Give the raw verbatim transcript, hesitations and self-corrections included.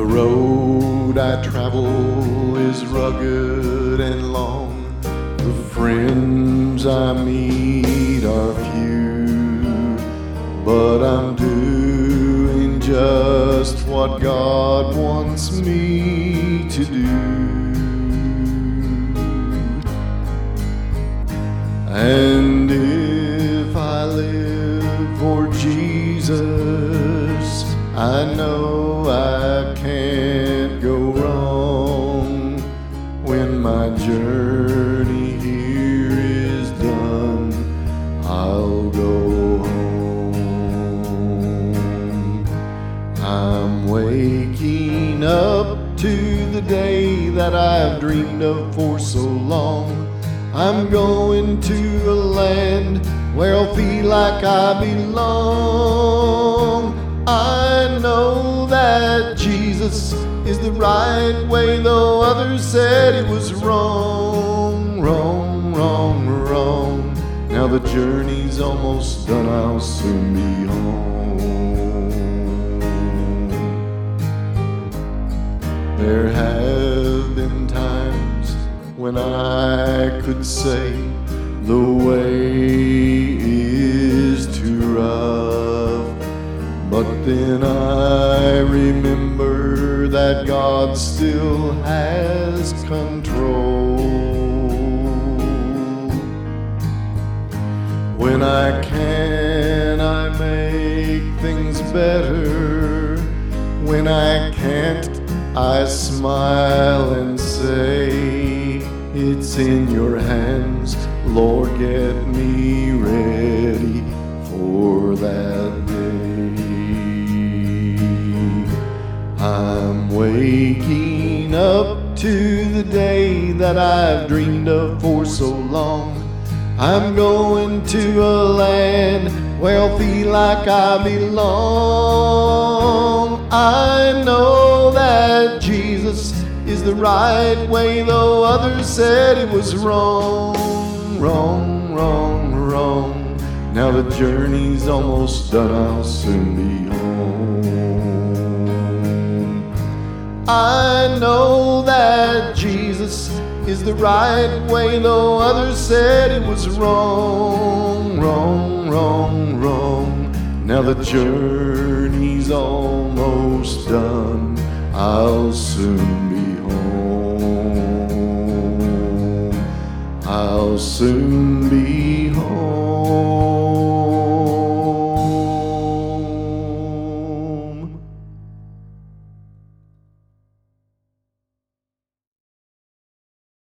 The road I travel is rugged and long. The friends I meet are few, but I'm doing just what God wants me to do. And if I live for Jesus, I know I can't go wrong. When my journey here is done, I'll go home. I'm waking up to the day that I've dreamed of for so long. I'm going to a land where I'll feel like I belong. I know that Jesus is the right way, though others said it was wrong, wrong, wrong, wrong. Now the journey's almost done, I'll soon be home. There have been times when I could say the way is too rough, but then I remember that God still has control. When I can, I make things better. When I can't, I smile and say, it's in your hands, Lord, get me ready for that day. I'm waking up to the day that I've dreamed of for so long. I'm going to a land where I'll feel like I belong. I know that Jesus is the right way, though others said it was wrong, wrong, wrong, wrong. Now the journey's almost done, I'll soon be home. I know that Jesus is the right way, though others said it was wrong, wrong, wrong, wrong. Now the journey's almost done, I'll soon be home. I'll soon be